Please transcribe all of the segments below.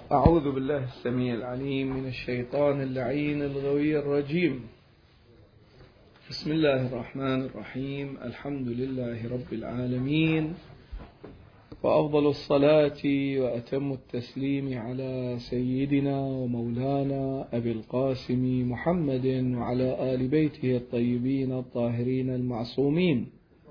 أعوذ بالله السميع العليم من الشيطان اللعين الغوي الرجيم. بسم الله الرحمن الرحيم. الحمد لله رب العالمين، وأفضل الصلاة وأتم التسليم على سيدنا ومولانا أبي القاسم محمد وعلى آل بيته الطيبين الطاهرين المعصومين.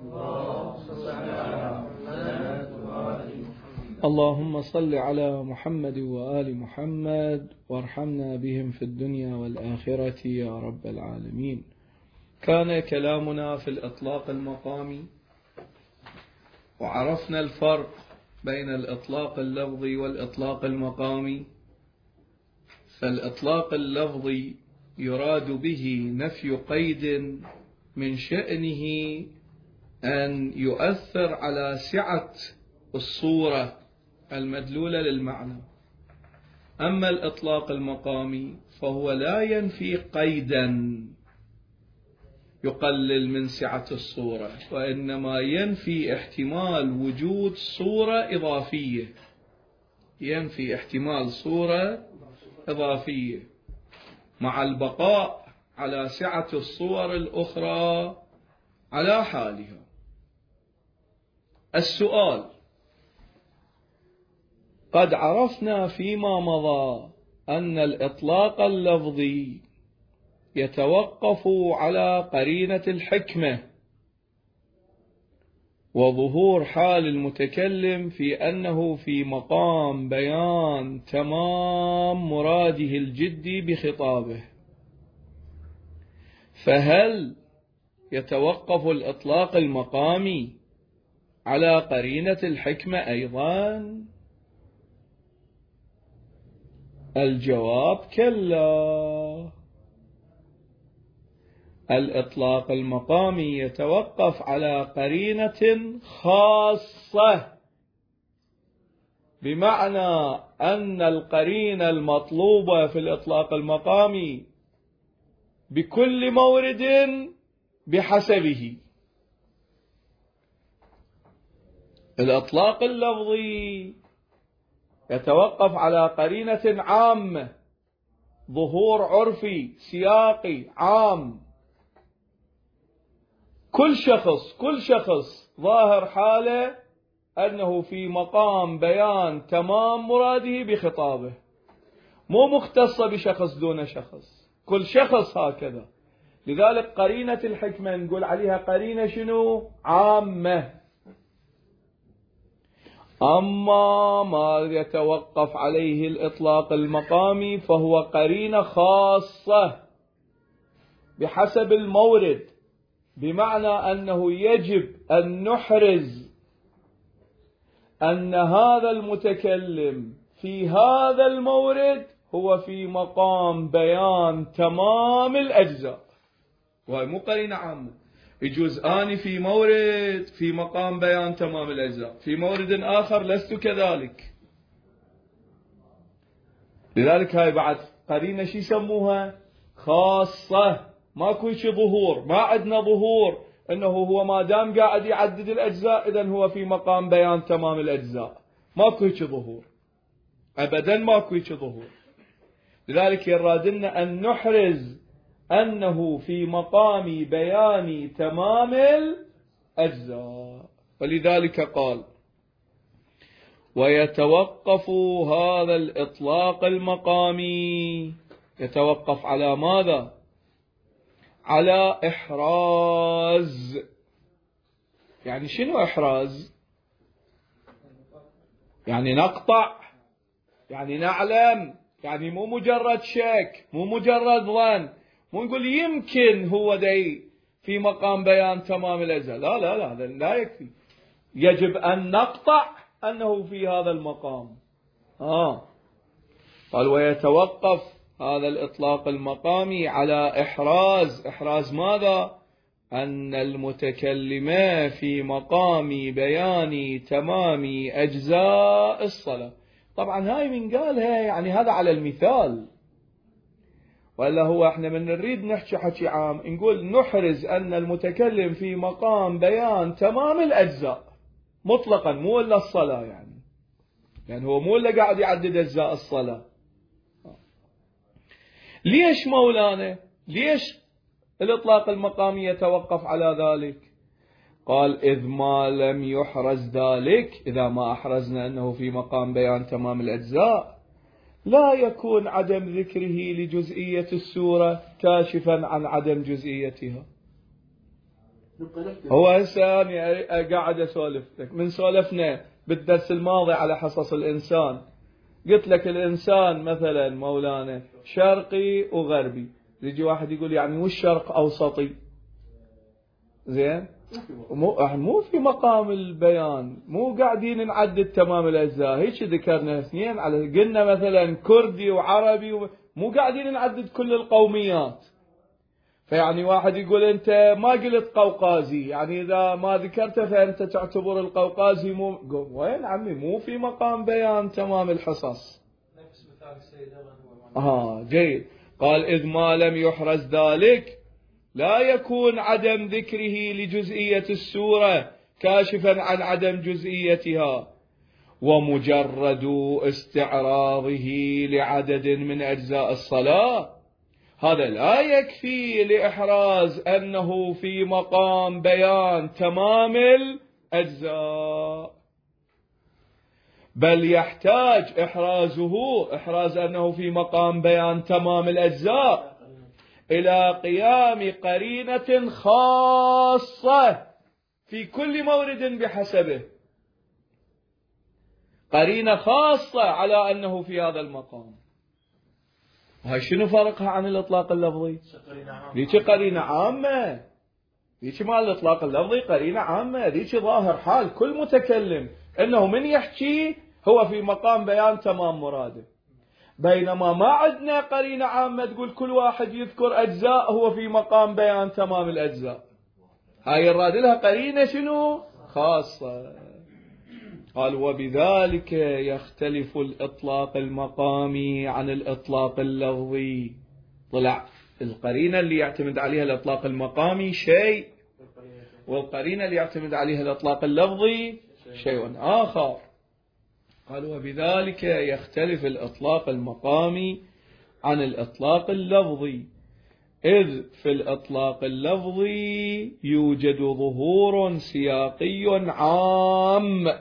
اللهم صل على محمد وآل محمد وارحمنا بهم في الدنيا والآخرة يا رب العالمين. كان كلامنا في الإطلاق المقامي، وعرفنا الفرق بين الإطلاق اللفظي والإطلاق المقامي. فالإطلاق اللفظي يراد به نفي قيد من شأنه أن يؤثر على سعة الصورة المدلولة للمعنى. أما الإطلاق المقامي فهو لا ينفي قيدا يقلل من سعة الصورة، وإنما ينفي احتمال وجود صورة إضافية، ينفي احتمال صورة إضافية مع البقاء على سعة الصور الأخرى على حالها. السؤال: قد عرفنا فيما مضى أن الإطلاق اللفظي يتوقف على قرينة الحكمة وظهور حال المتكلم في أنه في مقام بيان تمام مراده الجدي بخطابه. فهل يتوقف الإطلاق المقامي على قرينة الحكمة أيضا؟ الجواب: كلا. الإطلاق المقامي يتوقف على قرينة خاصة، بمعنى أن القرينة المطلوبة في الإطلاق المقامي بكل مورد بحسبه. الإطلاق اللفظي يتوقف على قرينة عامة، ظهور عرفي سياقي عام، كل شخص ظاهر حاله أنه في مقام بيان تمام مراده بخطابه، مو مختصة بشخص دون شخص، كل شخص هكذا. لذلك قرينة الحكمة نقول عليها قرينة شنو؟ عامة. أما ما يتوقف عليه الإطلاق المقامي فهو قرينة خاصة بحسب المورد، بمعنى أنه يجب أن نحرز أن هذا المتكلم في هذا المورد هو في مقام بيان تمام الأجزاء، وهي مو قرينة عامة. يجوز أني في مورد في مقام بيان تمام الأجزاء، في مورد آخر لست كذلك. لذلك هاي بعد قرينة شي يسموها؟ خاصة. ماكو شي ظهور، ما عندنا ظهور انه هو ما دام قاعد يعدد الأجزاء إذن هو في مقام بيان تمام الأجزاء. ماكو شي ظهور أبدا، ماكو شي ظهور. لذلك يرادنا أن نحرز أنه في مقام بيان تمام الأجزاء. ولذلك قال: ويتوقف هذا الإطلاق المقامي، يتوقف على ماذا؟ على إحراز. يعني شنو إحراز؟ يعني نقطع، يعني نعلم، يعني مو مجرد شك، مو مجرد ظن، مو نقول يمكن هو داي في مقام بيان تمام الأجزاء. لا لا لا، هذا لا يكفي. يجب أن نقطع أنه في هذا المقام. قال: ويتوقف هذا الإطلاق المقامي على إحراز ماذا؟ أن المتكلم في مقام بيان تمام أجزاء الصلاة. طبعا هاي من قالها يعني هذا على المثال، ولا هو احنا من نريد نحكي حكي عام نقول نحرز أن المتكلم في مقام بيان تمام الأجزاء مطلقا، مو إلا الصلاة. يعني يعني هو مو اللي قاعد يعدد أجزاء الصلاة. ليش مولانا؟ ليش الإطلاق المقامي يتوقف على ذلك؟ قال إذ ما لم يحرز ذلك، إذا ما أحرزنا أنه في مقام بيان تمام الأجزاء، لا يكون عدم ذكره لجزئية السورة كاشفا عن عدم جزئيتها. هو هسه أنا قاعد أسولف لك من سولفنا بالدرس الماضي على حصص الإنسان. قلت لك الإنسان مثلا مولانا شرقي وغربي، يجي واحد يقول يعني وش شرق أوسطي؟ زين، مو في مقام البيان، مو قاعدين نعدد تمام الأجزاء. هيك ذكرنا اثنين، على قلنا مثلا كردي وعربي مو قاعدين نعدد كل القوميات. فيعني واحد يقول أنت ما قلت قوقازي، يعني إذا ما ذكرته فأنت تعتبر القوقازي مو وين عمي؟ مو في مقام بيان تمام الحصص. جيد. قال إذ ما لم يحرز ذلك لا يكون عدم ذكره لجزئية السورة كاشفا عن عدم جزئيتها، ومجرد استعراضه لعدد من أجزاء الصلاة هذا لا يكفي لإحراز أنه في مقام بيان تمام الأجزاء، بل يحتاج إحراز أنه في مقام بيان تمام الأجزاء إلى قيام قرينة خاصة في كل مورد بحسبه، قرينة خاصة على أنه في هذا المقام. وهي شنو فرقها عن الإطلاق اللفظي؟ ذيك قرينة عامة، ذيك مال الإطلاق اللفظي قرينة عامة، ذيك ظاهر حال كل متكلم أنه من يحكي هو في مقام بيان تمام مراده، بينما ما عندنا قرينة عامة تقول كل واحد يذكر أجزاء هو في مقام بيان تمام الأجزاء. هاي الراد لها قرينة شنو؟ خاصة. قال وبذلك يختلف الإطلاق المقامي عن الإطلاق اللفظي. طلع القرينة اللي يعتمد عليها الإطلاق المقامي شيء، والقرينة اللي يعتمد عليها الإطلاق اللفظي شيء آخر. قال وبذلك يختلف الإطلاق المقامي عن الإطلاق اللفظي، إذ في الإطلاق اللفظي يوجد ظهور سياقي عام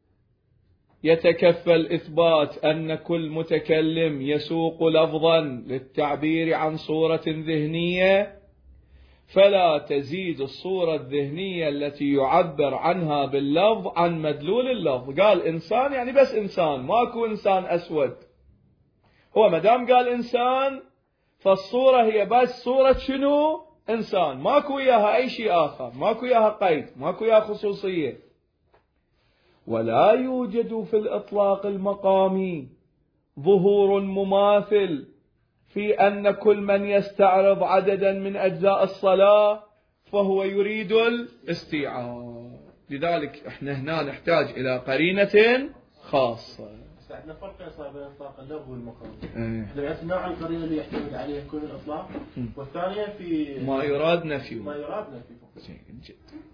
يتكفل إثبات أن كل متكلم يسوق لفظا للتعبير عن صورة ذهنية، فلا تزيد الصورة الذهنية التي يعبر عنها باللفظ عن مدلول اللفظ. قال إنسان يعني بس إنسان، ماكو إنسان أسود. هو مدام قال إنسان فالصورة هي بس صورة شنو؟ إنسان، ماكو إياها أي شيء آخر، ماكو إياها قيد، ماكو إياها خصوصية. ولا يوجد في الإطلاق المقامي ظهور مماثل في أن كل من يستعرض عددا من أجزاء الصلاة فهو يريد الاستيعاب. لذلك احنا هنا نحتاج إلى قرينة خاصة. عندنا فرق يصير بين الإطلاق اللفظي والمقامي. احنا بس نوع القرينة اللي يحتمل عليها كل الإطلاق، والثانية في ما يراد نفيه. جدا.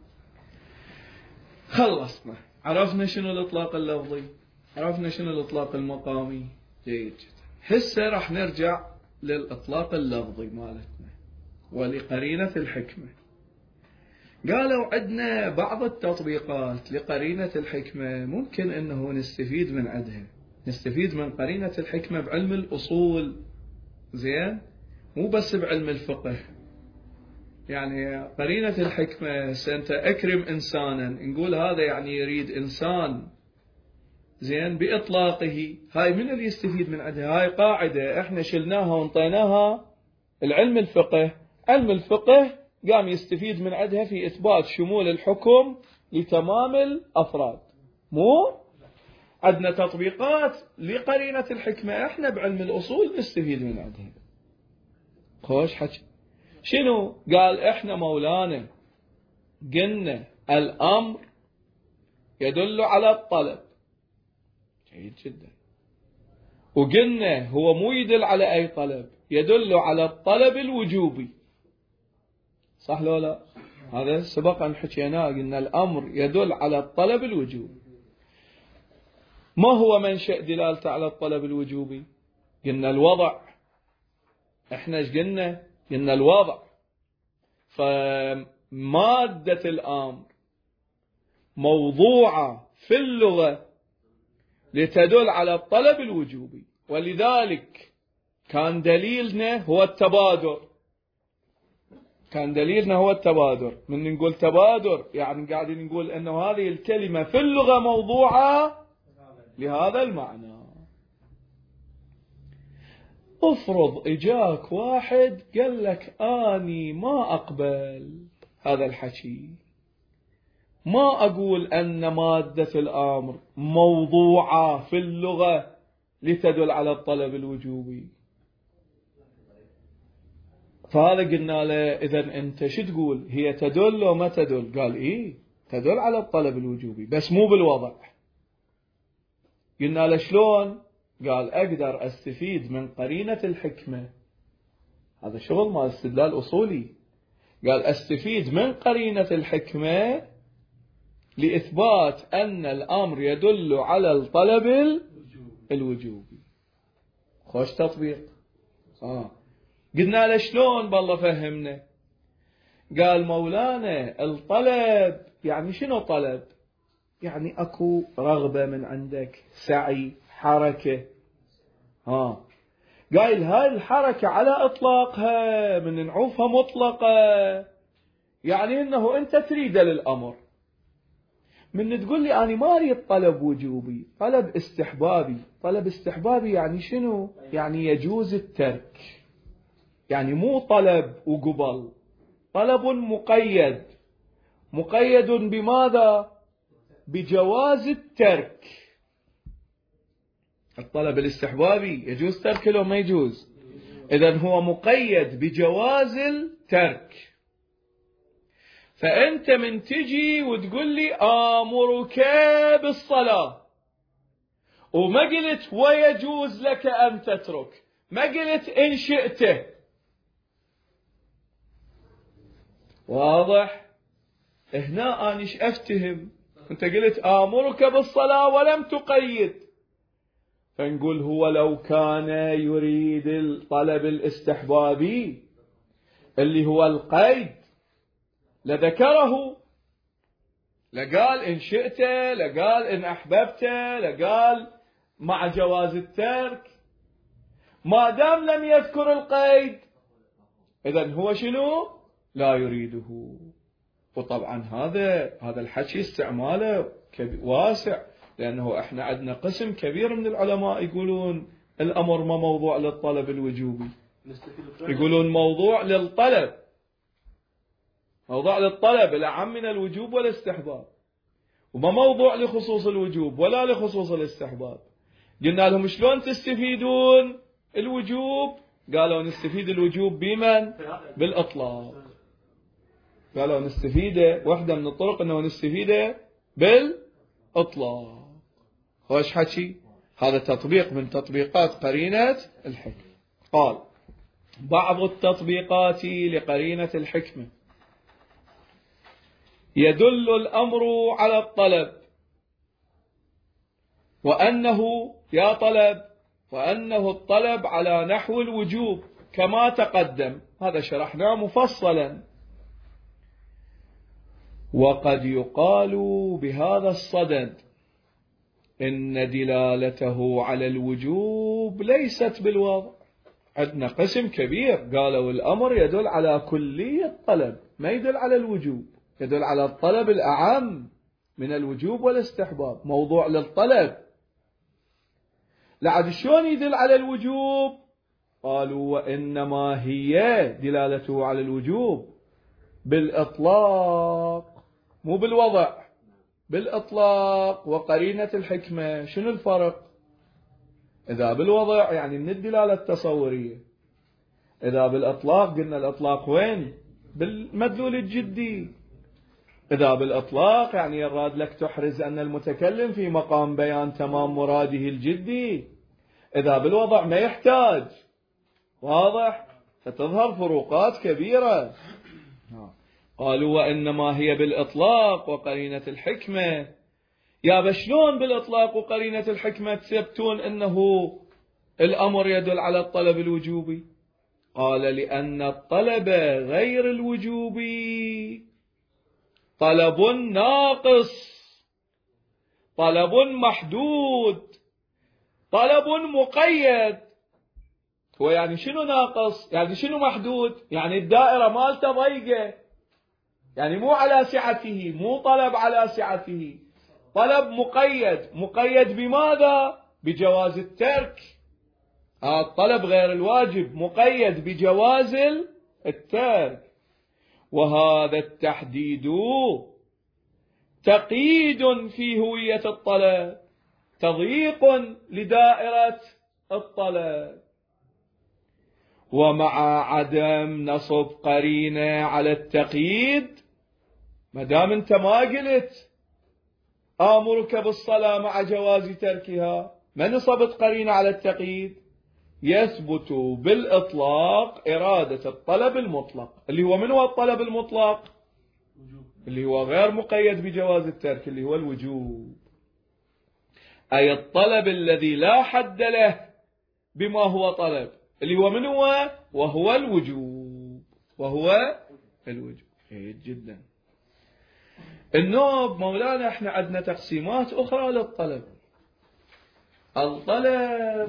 خلصنا، عرفنا شنو الإطلاق اللفظي، عرفنا شنو الإطلاق المقامي. جيد جدا. هسه راح نرجع للإطلاق اللفظي مالتنا ولقرينة الحكمة. قالوا عندنا بعض التطبيقات لقرينة الحكمة ممكن أنه نستفيد من عندها، نستفيد من قرينة الحكمة بعلم الأصول، زين، مو بس بعلم الفقه. يعني قرينة الحكمة سأنت أكرم إنسانا، نقول هذا يعني يريد إنسان، زين، بإطلاقه. هاي من اللي يستفيد من عندها؟ هاي قاعدة احنا شلناها وانطيناها العلم الفقه. علم الفقه قام يستفيد من عندها في إثبات شمول الحكم لتمام الأفراد. مو عندنا تطبيقات لقرينة الحكمة احنا بعلم الأصول نستفيد من عندها. خوش حكي. شنو قال؟ احنا مولانا قلنا الأمر يدل على الطلب، جيد جدا، وقلنا هو مو يدل على أي طلب، يدل على الطلب الوجوبي، صح لو لا؟ هذا سبق أن حكيناه، قلنا الأمر يدل على الطلب الوجوبي. ما هو منشأ دلالته على الطلب الوجوبي؟ قلنا الوضع. احنا ايش قلنا؟ قلنا الوضع. فمادة الأمر موضوعة في اللغة لتدل على الطلب الوجوبي، ولذلك كان دليلنا هو التبادر. كان دليلنا هو التبادر. من نقول تبادر يعني قاعدين نقول أنه هذه الكلمة في اللغة موضوعة لهذا المعنى. افرض اجاك واحد قال لك اني ما اقبل هذا الحكي، ما اقول ان مادة الامر موضوعة في اللغة لتدل على الطلب الوجوبي. فهذا قلنا له اذا انت شو تقول؟ هي تدل او ما تدل؟ قال ايه تدل على الطلب الوجوبي بس مو بالوضع. قلنا له شلون؟ قال أقدر أستفيد من قرينة الحكمة. هذا شغل مال استدلال أصولي. قال أستفيد من قرينة الحكمة لإثبات أن الأمر يدل على الطلب الوجوبي. خوش تطبيق. قلنا له شلون؟ بالله فهمنا. قال مولانا الطلب يعني شنو طلب؟ يعني أكو رغبة من عندك، سعي، حركة. قايل هاي الحركة على إطلاقها من نعوفها مطلقة، يعني إنه أنت تريد للأمر. من تقول لي أنا ما أريد طلب وجوبي، طلب استحبابي. طلب استحبابي يعني شنو؟ يعني يجوز الترك، يعني مو طلب وقبل، طلب مقيد. مقيد بماذا؟ بجواز الترك. الطلب الاستحبابي يجوز تركه لو ما يجوز؟ إذن هو مقيد بجواز الترك. فأنت من تجي وتقول لي آمرك بالصلاة، وما قلت ويجوز لك أن تترك، ما قلت إن شئت. واضح؟ هنا أنا إيش أفتهم؟ أنت قلت آمرك بالصلاة ولم تقيد. فنقول هو لو كان يريد الطلب الاستحبابي اللي هو القيد لذكره، لقال إن شئت، لقال إن أحببت، لقال مع جواز الترك. ما دام لم يذكر القيد إذن هو شنو؟ لا يريده. وطبعا هذا الحكي استعماله واسع، لأنه احنا عندنا قسم كبير من العلماء يقولون الأمر ما موضوع للطلب الوجوبي، يقولون موضوع للطلب، موضوع للطلب الأعم من الوجوب والاستحباب، وما موضوع لخصوص الوجوب ولا لخصوص الاستحباب. قلنا لهم شلون تستفيدون الوجوب؟ قالوا نستفيد الوجوب بمن؟ بالإطلاق. قالوا نستفيده، واحدة من الطرق أنه نستفيده بالإطلاق. خوش حكي. هذا تطبيق من تطبيقات قرينة الحكمة. قال بعض التطبيقات لقرينة الحكمة: يدل الأمر على الطلب، وأنه يا طلب، وأنه الطلب على نحو الوجوب كما تقدم، هذا شرحناه مفصلا. وقد يقال بهذا الصدد إن دلالته على الوجوب ليست بالوضع. عندنا قسم كبير قالوا الأمر يدل على كلية الطلب، ما يدل على الوجوب، يدل على الطلب الأعم من الوجوب والاستحباب، موضوع للطلب. لعد شلون يدل على الوجوب؟ قالوا وإنما هي دلالته على الوجوب بالإطلاق مو بالوضع، بالإطلاق. وقرينة الحكمة شنو الفرق؟ إذا بالوضع يعني من الدلالة التصورية، إذا بالإطلاق قلنا الإطلاق وين؟ بالمدلول الجدي. إذا بالإطلاق يعني يراد لك تحرز أن المتكلم في مقام بيان تمام مراده الجدي. إذا بالوضع ما يحتاج. واضح؟ فتظهر فروقات كبيرة. قالوا وإنما هي بالإطلاق وقرينة الحكمة يا شلون بالإطلاق وقرينة الحكمة تثبتون أنه الأمر يدل على الطلب الوجوبي؟ قال لأن الطلب غير الوجوبي طلب ناقص، طلب محدود، طلب مقيد. هو يعني شنو ناقص؟ يعني شنو محدود؟ يعني الدائرة مالته ضيقة، يعني مو على سعته، مو طلب على سعته، طلب مقيد. مقيد بماذا؟ بجواز الترك. الطلب غير الواجب مقيد بجواز الترك. وهذا التحديد تقييد في هوية الطلب، تضييق لدائرة الطلب. ومع عدم نصب قرينة على التقييد، ما دام انت ما قلت آمرك بالصلاة مع جواز تركها، ما نصبت قرينة على التقييد، يثبت بالإطلاق إرادة الطلب المطلق، اللي هو من هو الطلب المطلق؟ اللي هو غير مقيد بجواز الترك، اللي هو الوجوب. أي الطلب الذي لا حد له بما هو طلب، اللي هو من هو؟ وهو الوجوب، وهو الوجوب. جيد جدا. النوب مولانا احنا عندنا تقسيمات أخرى للطلب. الطلب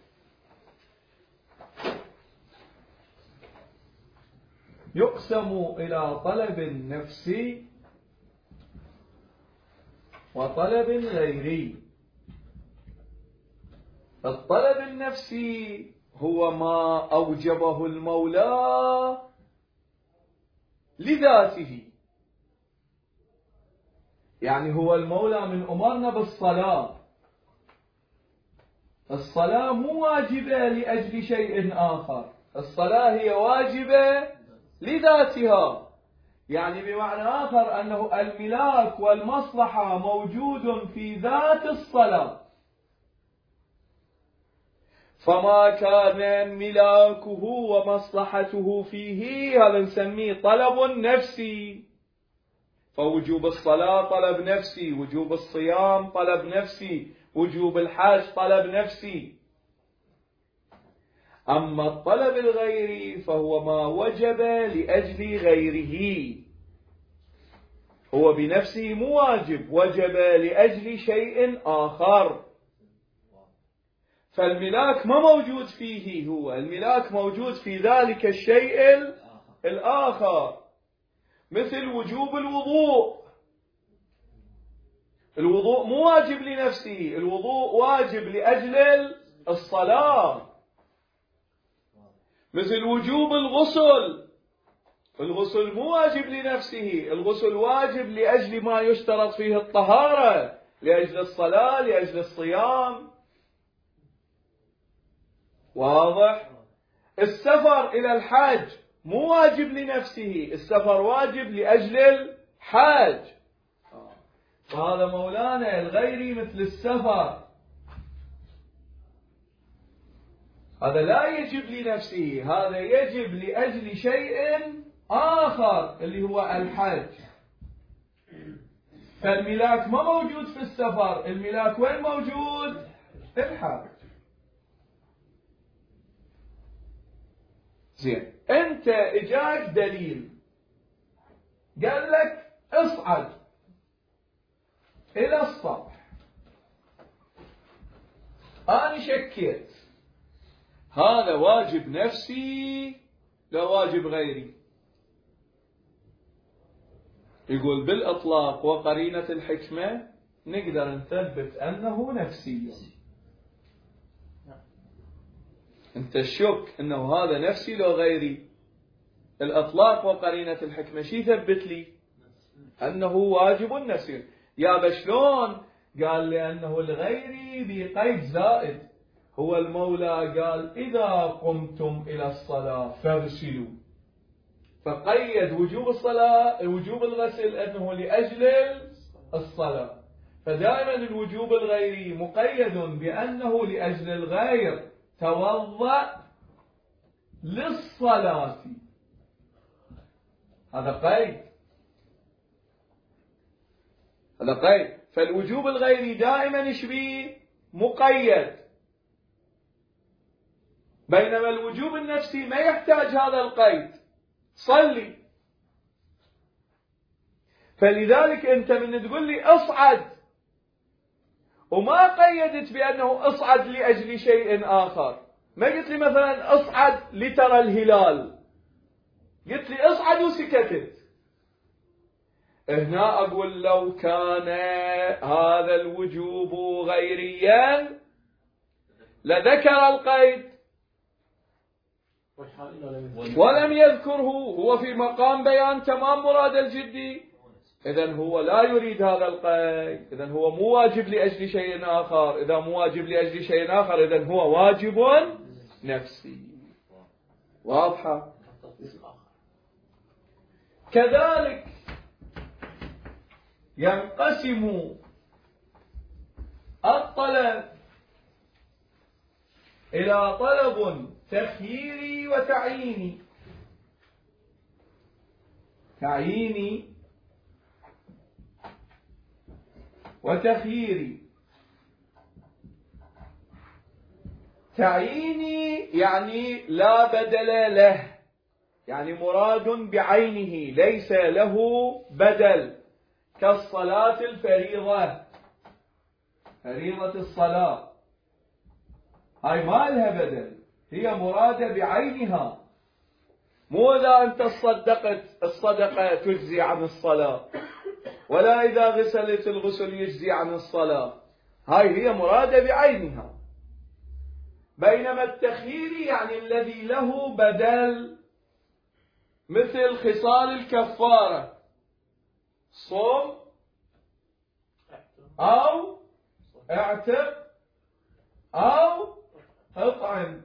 يقسم إلى طلب نفسي وطلب غيري. الطلب النفسي هو ما أوجبه المولى لذاته، يعني هو المولى من أمرنا بالصلاة، الصلاة مو واجبة لأجل شيء آخر، الصلاة هي واجبة لذاتها. يعني بمعنى آخر أنه الملاك والمصلحة موجود في ذات الصلاة، فما كان ملاكه ومصلحته فيه هذا نسميه طلب نفسي. فوجوب الصلاة طلب نفسي، وجوب الصيام طلب نفسي، وجوب الحج طلب نفسي. أما الطلب الغيري فهو ما وجب لأجل غيره، هو بنفسه مو واجب، وجب لأجل شيء آخر. فالملاك ما موجود فيه، هو الملاك موجود في ذلك الشيء الآخر. مثل وجوب الوضوء، الوضوء مو واجب لنفسه، الوضوء واجب لأجل الصلاة. مثل وجوب الغسل، الغسل مو واجب لنفسه، الغسل واجب لأجل ما يشترط فيه الطهارة، لأجل الصلاة، لأجل الصيام. واضح؟ السفر إلى الحج مو واجب لنفسه، السفر واجب لأجل الحج. فهذا مولانا الغيري مثل السفر، هذا لا يجب لنفسه، هذا يجب لأجل شيء آخر اللي هو الحج. فالملاك ما موجود في السفر، الملاك وين موجود؟ في الحج. زين، انت اجاك دليل قال لك اصعد الى السطح، انا شكيت، هذا واجب نفسي لا واجب غيري؟ يقول بالإطلاق وقرينة الحكمة نقدر نثبت أنه نفسي. أنت الشك أنه هذا نفسي لو غيري، الإطلاق وقرينة الحكمة شي ثبت لي؟ أنه واجب نفسي. يا بشلون؟ قال لأنه الغيري بقيد زائد، هو المولى قال إذا قمتم إلى الصلاة فاغسلوا، فقيد وجوب الصلاة، وجوب الغسل أنه لأجل الصلاة. فدائما الوجوب الغيري مقيد بأنه لأجل الغير، توضأ للصلاة، هذا قيد، هذا قيد. فالوجوب الغيري دائما يشبيه مقيد، بينما الوجوب النفسي ما يحتاج هذا القيد، صلي. فلذلك أنت من تقول لي أصعد وما قيدت بأنه أصعد لأجل شيء آخر، ما قلت لي مثلا أصعد لترى الهلال، قلت لي أصعد وسكتت. هنا أقول لو كان هذا الوجوب غيريا لذكر القيد ولم يذكره، هو في مقام بيان تمام مراد الجدي، إذن هو لا يريد هذا القيد، إذن هو مو واجب لأجل شيء آخر، إذا مو واجب لأجل شيء آخر إذن هو واجب نفسي. واضحة؟ كذلك ينقسم الطلب إلى طلب تخييري وتعييني. تعييني وتخييري. تعييني يعني لا بدل له، يعني مراد بعينه ليس له بدل، كالصلاة الفريضة، فريضة الصلاة هاي ما لها بدل، هي مرادة بعينها، مو إذا أنت صدقت الصدقة تجزي عن الصلاة، ولا إذا غسلت الغسل يجزي عن الصلاة، هاي هي مرادة بعينها. بينما التخيير يعني الذي له بدل، مثل خصال الكفارة، صوم أو اعتق أو اطعم،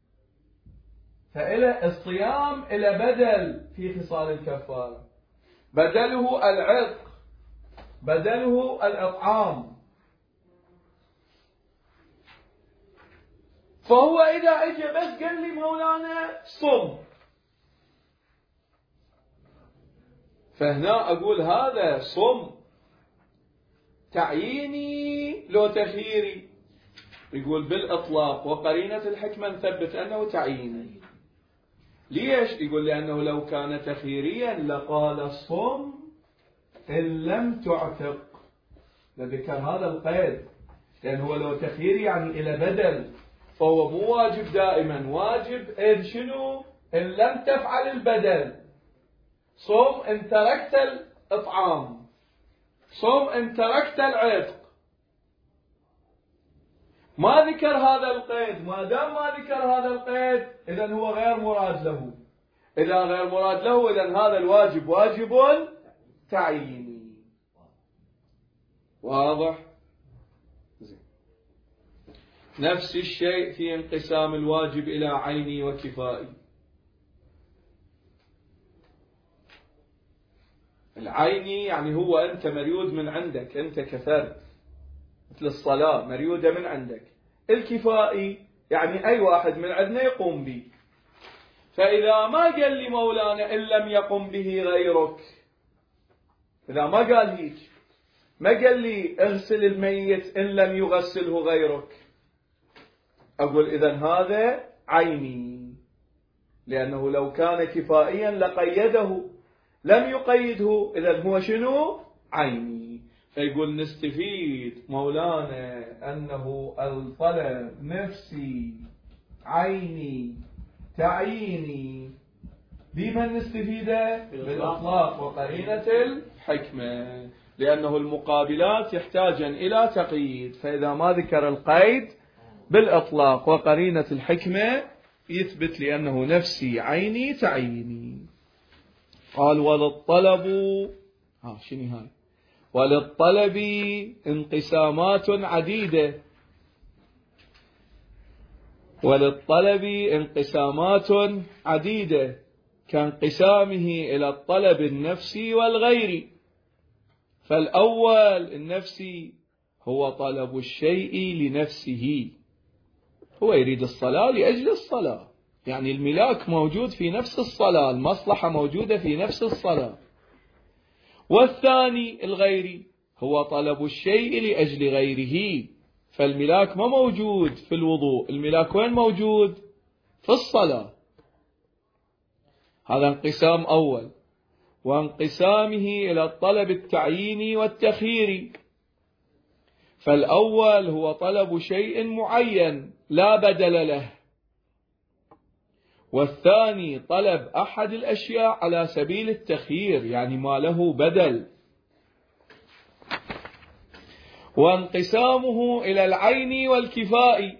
فإلى الصيام إلى بدل في خصال الكفارة، بدله العتق، بدله الإطعام. فهو إذا اجى بس قال لي مولانا صم، فهنا أقول هذا صم تعييني لو تخييري، يقول بالإطلاق وقرينة الحكمة نثبت أنه تعييني. ليش؟ يقول لأنه لو كان تخييريا لقال صم إن لم تعتق، لذكر هذا القيد، لأنه لو تخييري يعني إلى بدل، فهو مو واجب دائما، واجب إن شنو؟ إن لم تفعل البدل. صوم إن تركت الإطعام، صوم إن تركت العتق. ما ذكر هذا القيد، ما دام ما ذكر هذا القيد إذن هو غير مراد له، إذا غير مراد له إذن هذا الواجب واجب تعييني. واضح؟ نفس الشيء في انقسام الواجب إلى عيني وكفائي. العيني يعني هو أنت مريود من عندك، أنت كفرد، مثل الصلاة مريودة من عندك. الكفائي يعني أي واحد من عندنا يقوم به. فإذا ما قال لي مولانا إن لم يقم به غيرك، إذا ما قال هيك، ما قال لي اغسل الميت إن لم يغسله غيرك، أقول إذن هذا عيني، لأنه لو كان كفائيا لقيده، لم يقيده، إذن هو شنو؟ عيني. فيقول نستفيد مولانا أنه الطلب نفسي عيني تعييني، بمن نستفيده؟ بالإطلاق وقرينة الحكمة، لأنه المقابلات يحتاجن إلى تقييد، فإذا ما ذكر القيد بالإطلاق وقرينة الحكمة يثبت لأنه نفسي عيني تعييني. قال وللطلب شنو هاي؟ وللطلب انقسامات عديدة، وللطلب انقسامات عديدة كانقسامه إلى الطلب النفسي والغيري. فالأول النفسي هو طلب الشيء لنفسه، هو يريد الصلاة لأجل الصلاة، يعني الملاك موجود في نفس الصلاة، المصلحة موجودة في نفس الصلاة. والثاني الغيري هو طلب الشيء لأجل غيره، فالملاك ما موجود في الوضوء، الملاك وين موجود؟ في الصلاة. هذا انقسام أول. وانقسامه إلى الطلب التعييني والتخييري، فالأول هو طلب شيء معين لا بدل له، والثاني طلب أحد الأشياء على سبيل التخيير، يعني ما له بدل. وانقسامه إلى العين والكفائي،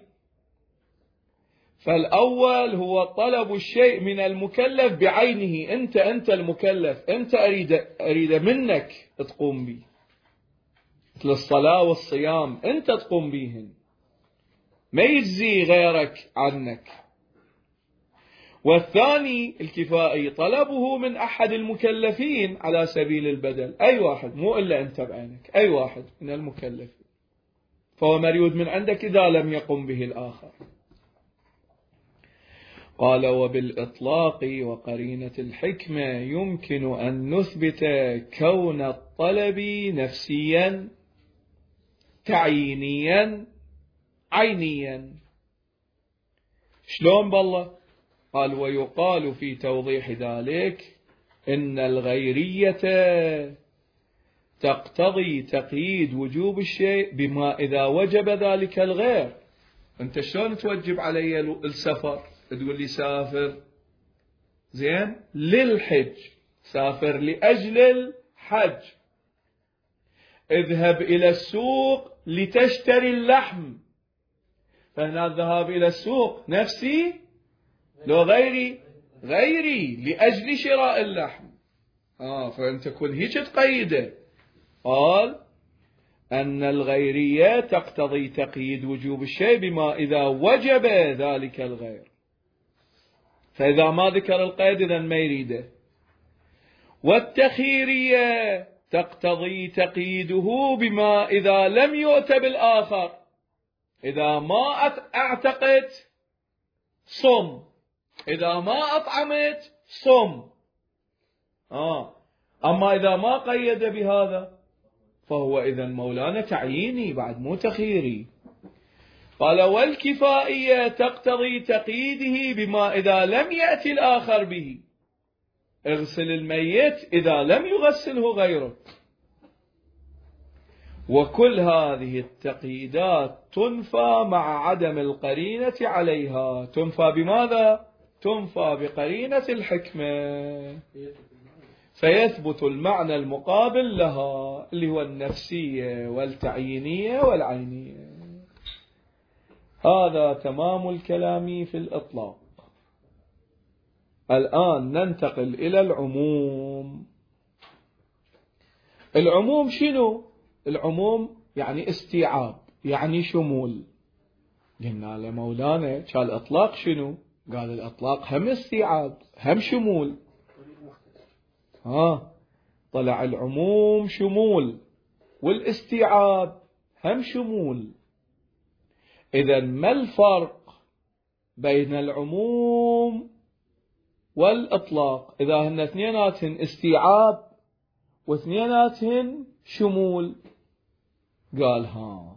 فالأول هو طلب الشيء من المكلف بعينه، أنت المكلف، أنت أريد منك تقوم به، مثل الصلاة والصيام أنت تقوم بهن، ما يجزي غيرك عنك. والثاني الكفائي طلبه من أحد المكلفين على سبيل البدل، أي واحد، مو إلا أنت بعينك، أي واحد من المكلفين، فهو مريود من عندك إذا لم يقم به الآخر. قال: وبالإطلاق وقرينة الحكمة يمكن أن نثبت كون الطلب نفسيا تعيينيا عينيا. شلون بالله؟ قال: ويقال في توضيح ذلك إن الغيرية تقتضي تقييد وجوب الشيء بما إذا وجب ذلك الغير. أنت شلون توجب علي السفر؟ تقول لي سافر زين للحج، سافر لأجل الحج. اذهب إلى السوق لتشتري اللحم، فهنا الذهاب إلى السوق نفسي لو غيري لأجل شراء اللحم. فأنت كل هيك تقيده. قال أن الغيرية تقتضي تقييد وجوب الشيء بما إذا وجب ذلك الغير، فإذا ما ذكر القيد إذن ما يريده. والتخييرية تقتضي تقييده بما إذا لم يؤت بالآخر، إذا ما أعتقت صم، إذا ما أطعمت صم. أما إذا ما قيد بهذا فهو إذن مولانا تعييني بعد مو تخييري. قال: والكفائية تقتضي تقييده بما إذا لم يأتي الآخر به، اغسل الميت إذا لم يغسله غيره. وكل هذه التقييدات تنفى مع عدم القرينة عليها. تنفى بماذا؟ تنفى بقرينة الحكمة، فيثبت المعنى المقابل لها اللي هو النفسية والتعيينية والعينية. هذا تمام الكلام في الإطلاق. الآن ننتقل إلى العموم. العموم شنو؟ العموم يعني استيعاب، يعني شمول. قلنا لمولانا كان الإطلاق شنو؟ قال الإطلاق هم استيعاب هم شمول. طلع العموم شمول والاستيعاب هم شمول. إذن ما الفرق بين العموم والإطلاق إذا هن اثنيناتهن استيعاب واثنيناتهن شمول؟ قال: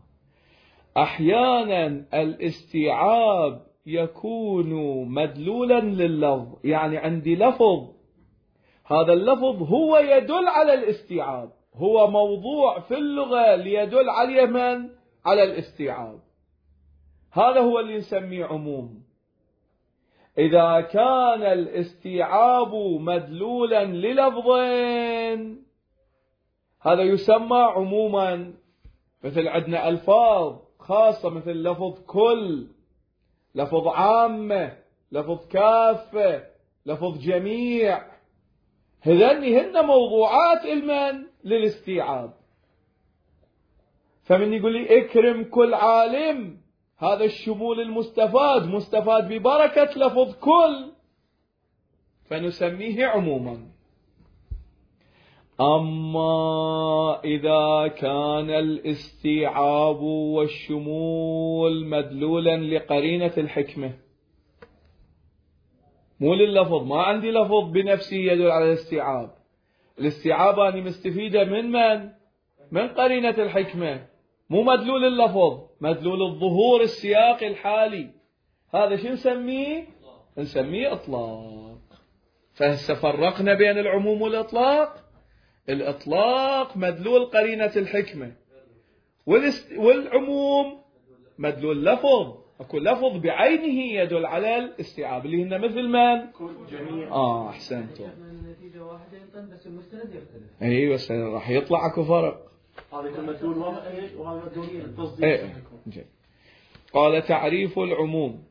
أحيانا الاستيعاب يكون مدلولا لللفظ، يعني عندي لفظ، هذا اللفظ هو يدل على الاستيعاب، هو موضوع في اللغة ليدل عليه من؟ على الاستيعاب. هذا هو اللي نسميه عموم. إذا كان الاستيعاب مدلولا للفظين هذا يسمى عموما. مثل عندنا ألفاظ خاصة مثل لفظ كل، لفظ عامة، لفظ كافة، لفظ جميع، هذين موضوعات المن للاستيعاب. فمن يقول لي اكرم كل عالم، هذا الشمول المستفاد مستفاد ببركة لفظ كل، فنسميه عموما. أما إذا كان الاستيعاب والشمول مدلولا لقرينة الحكمة، مو لللفظ، ما عندي لفظ بنفسه يدل على الاستيعاب، الاستيعاب أنا مستفيدة من؟ من قرينة الحكمة، مو مدلول اللفظ، مدلول الظهور السياقي الحالي. هذا شو نسميه؟ نسميه إطلاق. فهسه فرقنا بين العموم والإطلاق. الإطلاق مدلول قرينة الحكمة، والعموم مدلول لفظ. اكو لفظ بعينه يدل على الاستيعاب، اللي هن مثل من؟ جميع. احسنتم. النتيجة واحدة بس المستند يختلف. ايوه بس راح يطلع اكو فرق. هذا المدلول واضح وهذا مدلول التصديق. قال تعريف العموم: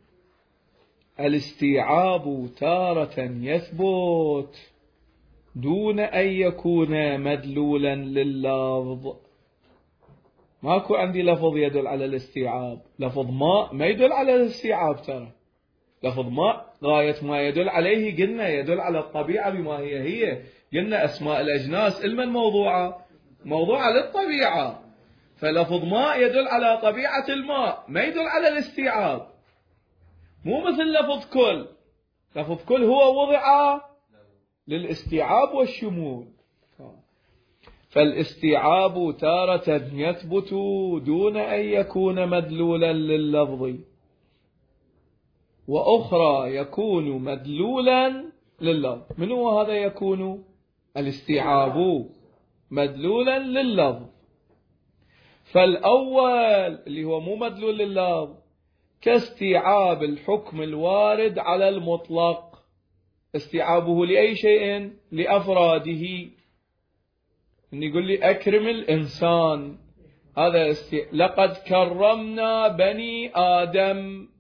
الاستيعاب تارة يثبت دون أن يكون مدلولا لللفظ. ماكو عندي لفظ يدل على الاستيعاب. لفظ ما يدل على الاستيعاب. ترى لفظ ما غاية ما يدل عليه قلنا يدل على الطبيعة بما هي. قلنا أسماء الأجناس المن موضوعة للطبيعة. فلفظ ما يدل على طبيعة الماء، ما يدل على الاستيعاب. مو مثل لفظ كل. لفظ كل هو وضع للاستيعاب والشمول. فالاستيعاب تارة يثبت دون أن يكون مدلولا لللفظ، وأخرى يكون مدلولا لللفظ. من هو هذا يكون؟ الاستيعاب مدلولا لللفظ. فالأول اللي هو مو مدلول لللفظ كاستيعاب الحكم الوارد على المطلق. استيعابه لأي شيء؟ لأفراده. إن يقول لي أكرم الإنسان، هذا لقد كرمنا بني آدم.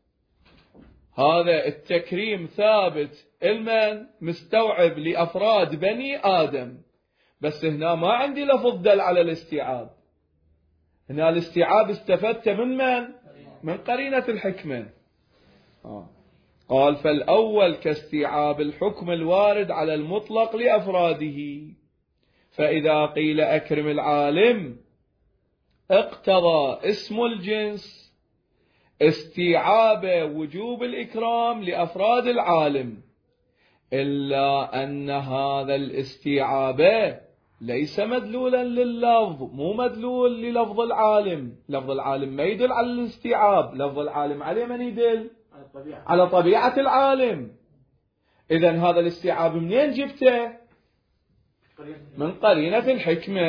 هذا التكريم ثابت المن مستوعب لأفراد بني آدم. بس هنا ما عندي لفظ دل على الاستيعاب. هنا الاستيعاب استفدت من قرينة الحكمة. قال فالأول كاستيعاب الحكم الوارد على المطلق لأفراده. فإذا قيل أكرم العالم اقتضى اسم الجنس استيعاب وجوب الإكرام لأفراد العالم، إلا أن هذا الاستيعاب ليس مدلولا لللفظ، مو مدلول للفظ العالم. لفظ العالم ما يدل على الاستيعاب. لفظ العالم عليه من يدل؟ على طبيعة العالم. إذن هذا الاستيعاب منين جبته؟ من قرينة الحكمة.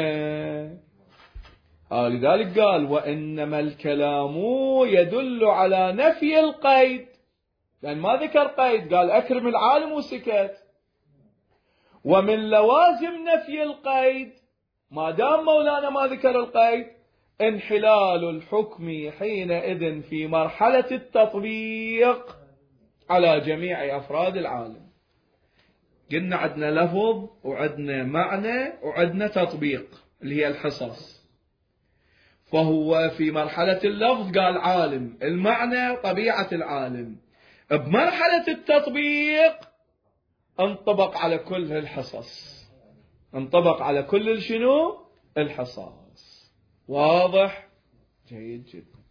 لذلك قال وإنما الكلام يدل على نفي القيد، لأن ما ذكر قيد، قال أكرم العالم وسكت. ومن لوازم نفي القيد ما دام مولانا ما ذكر القيد انحلال الحكم حينئذ في مرحلة التطبيق على جميع أفراد العالم. قلنا عندنا لفظ وعندنا معنى وعندنا تطبيق اللي هي الحصص. فهو في مرحلة اللفظ قال عالم، المعنى طبيعة العالم. بمرحلة التطبيق انطبق على كل الحصص، انطبق على كل شنو؟ الحصص. واضح؟ جيد جدا.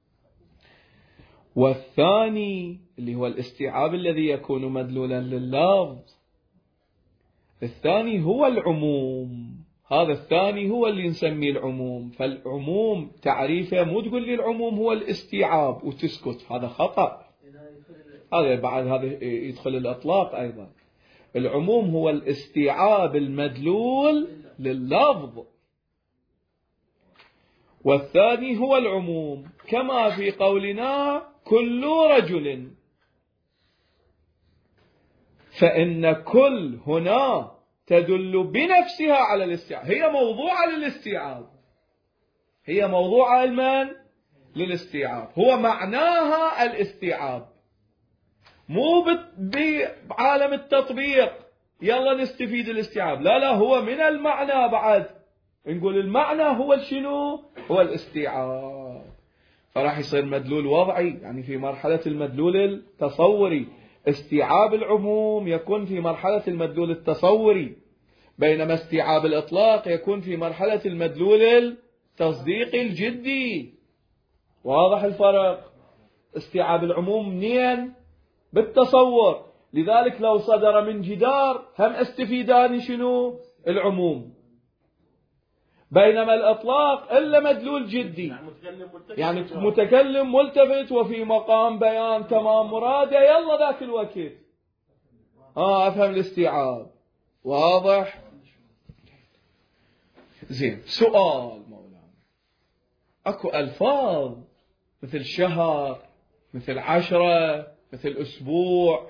والثاني اللي هو الاستيعاب الذي يكون مدلولا لللفظ، الثاني هو العموم. هذا الثاني هو اللي نسميه العموم. فالعموم تعريفه مو تقول لي العموم هو الاستيعاب وتسكت، هذا خطأ. هذا بعد هذا يدخل الإطلاق أيضا. العموم هو الاستيعاب المدلول لللفظ، والثاني هو العموم كما في قولنا كل رجل. فإن كل هنا تدل بنفسها على الاستيعاب، هي موضوعة للاستيعاب، هي موضوعة للاستيعاب، هو معناها الاستيعاب. مو بعالم التطبيق يلا نستفيد الاستيعاب، لا هو من المعنى. بعد نقول المعنى هو شنو؟ هو الاستيعاب. فراح يصير مدلول وضعي، يعني في مرحلة المدلول التصوري. استيعاب العموم يكون في مرحلة المدلول التصوري، بينما استيعاب الإطلاق يكون في مرحلة المدلول التصديقي الجدي. واضح الفرق؟ استيعاب العموم منين؟ بالتصور. لذلك لو صدر من جدار هم استفيدان شنو؟ العموم. بينما الإطلاق إلا مدلول جدي، يعني متكلم ملتفت وفي مقام بيان تمام مراده، يلا ذاك الوقت أفهم الاستيعاب. واضح؟ زين. سؤال مولانا، أكو ألفاظ مثل شهر، مثل 10، مثل أسبوع،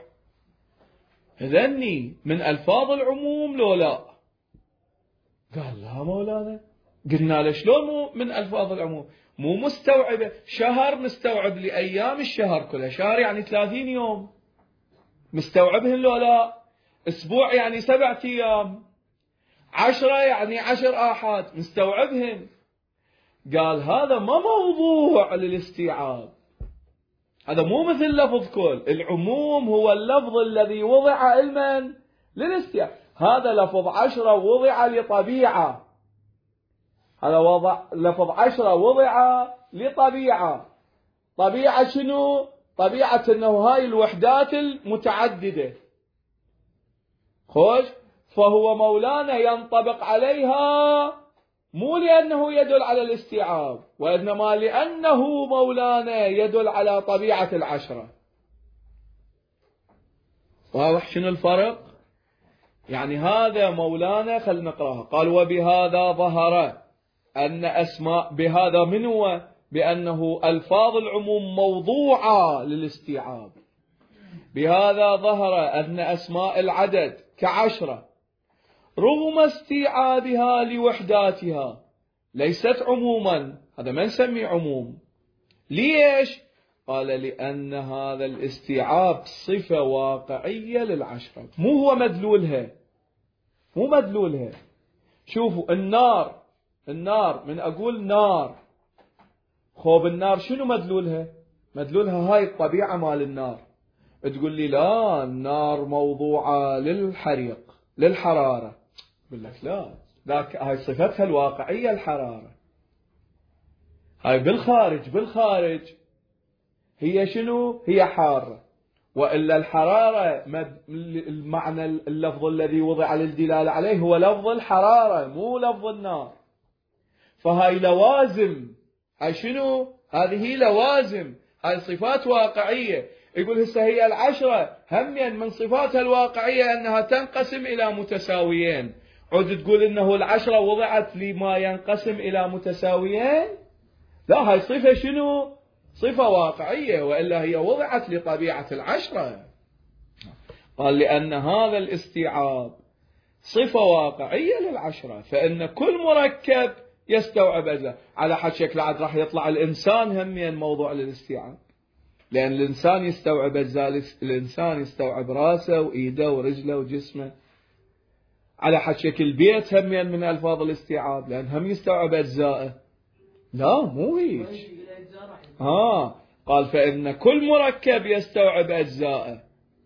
هذني من ألفاظ العموم لو لا؟ قال لا مولانا. قلنا له شلون مو من ألفاظ العموم؟ مو مستوعبة. شهر نستوعب لأيام الشهر كلها، شهر يعني 30 يوم، مستوعبهن لو لا؟ أسبوع يعني 7 أيام، 10 يعني 10 آحاد، مستوعبهن. قال هذا ما موضوع للاستيعاب، هذا مو مثل لفظ كل. العموم هو اللفظ الذي وضع علما للاستيعاب. هذا لفظ 10 وضع لطبيعة، هذا لفظ 10 وضع لطبيعة. طبيعة شنو؟ طبيعة أنه هاي الوحدات المتعددة، خوش، فهو مولانا ينطبق عليها مو لأنه يدل على الاستيعاب، وإنما لأنه مولانا يدل على طبيعة 10. واضح شنو الفرق؟ يعني هذا مولانا خلنا نقراها. قال وبهذا ظهر أن أسماء، بهذا من هو؟ بأنه ألفاظ العموم موضوعة للاستيعاب. بهذا ظهر أن أسماء العدد ك10 رغم استيعابها لوحداتها ليست عموما، هذا ما نسميه عموم. ليش؟ قال لأن هذا الاستيعاب صفة واقعية لل10، مو هو مدلولها، مو مدلولها. شوفوا النار من أقول نار، خوب النار شنو مدلولها؟ مدلولها هاي الطبيعة مال النار. تقول لي لا النار موضوعة للحريق للحرارة، أقول لك لا، ذاك هاي صفتها الواقعية الحرارة. هاي بالخارج هي شنو؟ هي حارة، وإلا الحرارة المعنى اللفظ الذي وضع للدلالة عليه هو لفظ الحرارة مو لفظ النار. فهاي لوازم، هاي شنو؟ هذه لوازم، هاي صفات واقعية. يقول هسه هي 10 هميا من صفاتها الواقعية أنها تنقسم إلى متساويين، عود تقول إنه 10 وضعت لما ينقسم إلى متساويين؟ لا، هاي صفة شنو؟ صفة واقعية، وإلا هي وضعت لطبيعة 10. قال لأن هذا الاستيعاب صفة واقعية لل10، فإن كل مركب يستوعب أجزاء. على حد شكل عاد راح يطلع الإنسان هميا موضوع للاستيعاب، لأن الإنسان يستوعب أجزاء، الإنسان يستوعب رأسه وإيده ورجله وجسمه. على حد شكل بيت هميا من ألفاظ الاستيعاب، لأن هم يستوعب أجزائه. لا مو هيك. قال فإن كل مركب يستوعب أجزائه،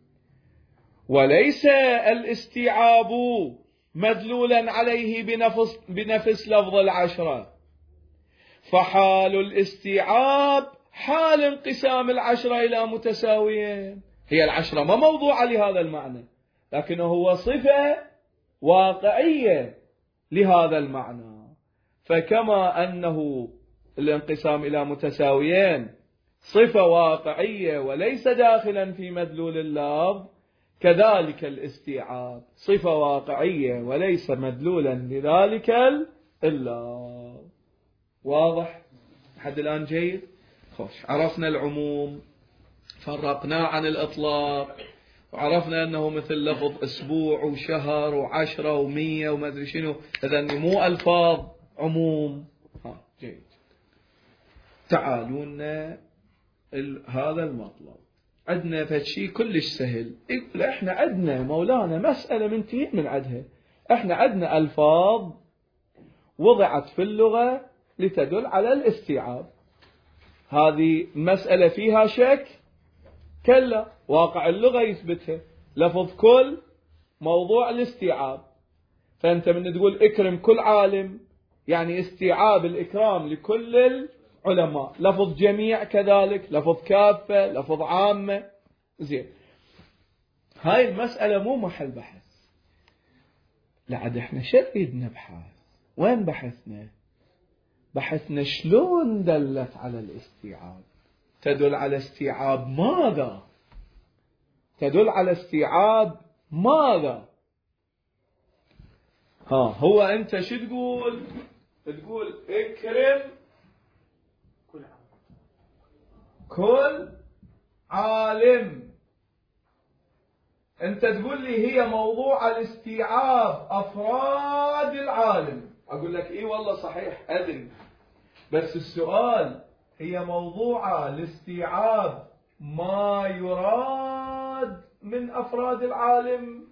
وليس الاستيعاب مدلولا عليه بنفس لفظ 10. فحال الاستيعاب حال انقسام 10 إلى متساويين. هي 10 ما موضوعة لهذا المعنى، لكنه هو صفة واقعية لهذا المعنى. فكما أنه الانقسام إلى متساويين صفة واقعية وليس داخلا في مدلول اللفظ، كذلك الاستيعاب صفة واقعية وليس مدلولا لذلك اللفظ. واضح لحد الآن؟ جيد. خوش، عرفنا العموم، فرقناه عن الإطلاق، وعرفنا أنه مثل لفظ أسبوع وشهر و10 و100 وما أدري شنو، إذن مو ألفاظ عموم. جيد. تعالونا هذا المطلب عندنا فشي كلش سهل. يقول احنا عندنا مولانا مسألة منتهين من عدها. احنا عندنا ألفاظ وضعت في اللغة لتدل على الاستيعاب، هذه مسألة فيها شك؟ كلا، واقع اللغة يثبتها. لفظ كل موضوع الاستيعاب، فأنت من تقول اكرم كل عالم يعني استيعاب الإكرام لكل العلماء. لفظ جميع كذلك، لفظ كافة، لفظ عامة. زين، هاي المسألة مو محل بحث، لعد احنا شريد نبحث وين بحثنا شلون دلت على الاستيعاب؟ تدل على استيعاب ماذا؟ تدل على استيعاب ماذا؟ هو أنت شو تقول؟ تقول اكرم كل عالم. أنت تقول لي هي موضوع الاستيعاب أفراد العالم. أقول لك إيه والله صحيح أدري، بس السؤال هي موضوع الاستيعاب ما يراد من أفراد العالم،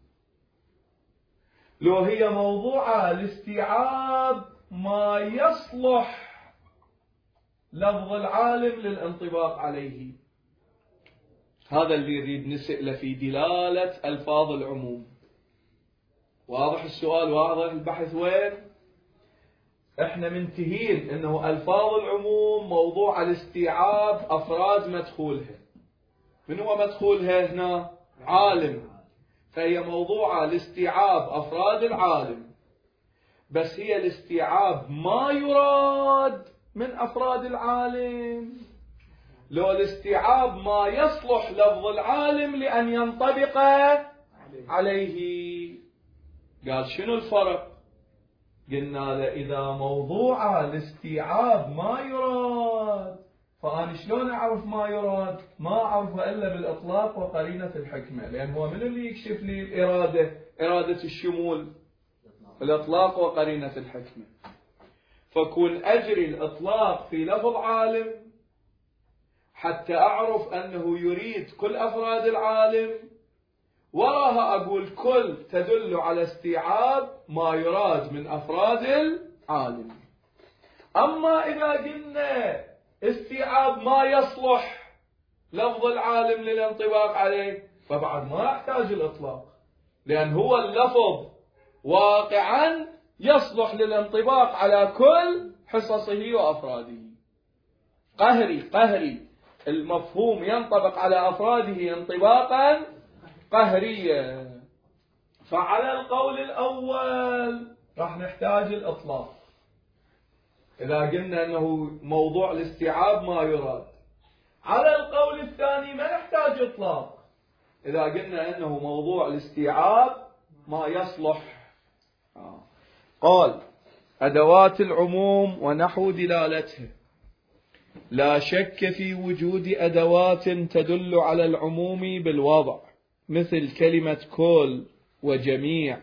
لو هي موضوع الاستيعاب ما يصلح لفظ العالم للانطباق عليه. هذا اللي يريد نسأله في دلالة ألفاظ العموم. واضح السؤال؟ واضح البحث وين؟ احنا منتهين انه ألفاظ العموم موضوع الاستيعاب أفراد مدخولها. من هو مدخولها هنا؟ عالم. فهي موضوع الاستيعاب أفراد العالم، بس هي الاستيعاب ما يراد من أفراد العالم، لو الاستيعاب ما يصلح لفظ العالم لأن ينطبق عليه. قال شنو الفرق؟ قلنا له إذا موضوع الاستيعاب ما يراد، فأنا شلون أعرف ما يراد؟ ما أعرفه إلا بالإطلاق وقرينة الحكمة، لأن هو من اللي يكشف لي الإرادة؟ إرادة الشمول، الإطلاق وقرينة الحكمة. فكون أجري الإطلاق في لفظ عالم حتى أعرف أنه يريد كل أفراد العالم، وراها أقول كل تدل على استيعاب ما يراد من أفراد العالم. أما إذا قلنا استيعاب ما يصلح لفظ العالم للانطباق عليه، فبعد ما يحتاج الإطلاق، لأن هو اللفظ واقعا يصلح للانطباق على كل حصصه وأفراده. قهري المفهوم ينطبق على أفراده انطباقا قهريا. فعلى القول الأول راح نحتاج الإطلاق إذا قلنا أنه موضوع الاستيعاب ما يراد. على القول الثاني ما نحتاج إطلاق إذا قلنا أنه موضوع الاستيعاب ما يصلح. قال أدوات العموم ونحو دلالتها. لا شك في وجود أدوات تدل على العموم بالوضع، مثل كلمة كل وجميع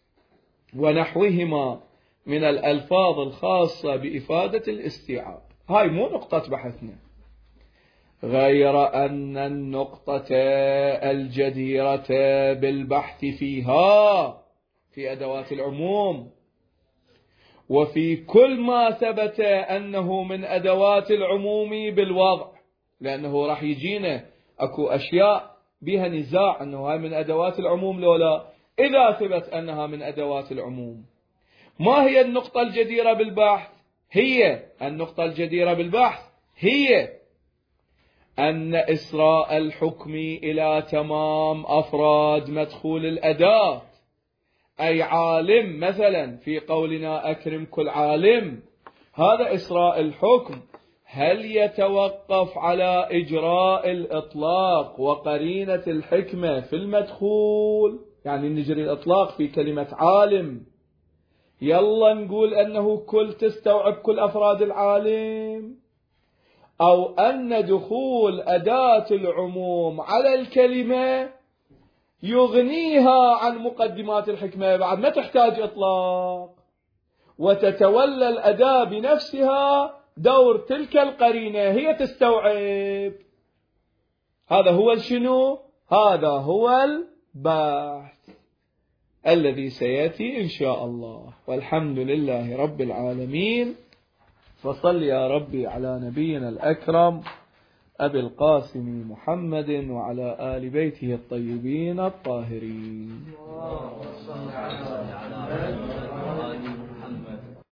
ونحوهما من الألفاظ الخاصة بإفادة الاستيعاب. هاي مو نقطة بحثنا، غير أن النقطة الجديرة بالبحث فيها في أدوات العموم وفي كل ما ثبت أنه من أدوات العموم بالوضع، لأنه راح يجينا أكو أشياء بها نزاع أنه هاي من أدوات العموم لولا. إذا ثبت أنها من أدوات العموم، ما هي النقطة الجديرة بالبحث؟ هي النقطة الجديرة بالبحث هي أن إسراء الحكم إلى تمام أفراد مدخول الأداة، أي عالم مثلا في قولنا أكرم كل عالم، هذا إسراء الحكم هل يتوقف على إجراء الإطلاق وقرينة الحكمة في المدخول؟ يعني نجري الإطلاق في كلمة عالم، يلا نقول أنه كل تستوعب كل أفراد العالم، أو أن دخول أداة العموم على الكلمة يغنيها عن مقدمات الحكمة، بعد ما تحتاج إطلاق، وتتولى الأداة بنفسها دور تلك القرينة، هي تستوعب. هذا هو شنو؟ هذا هو البحث الذي سيأتي إن شاء الله. والحمد لله رب العالمين. فصل يا ربي على نبينا الأكرم أبي القاسم محمد وعلى آل بيته الطيبين الطاهرين.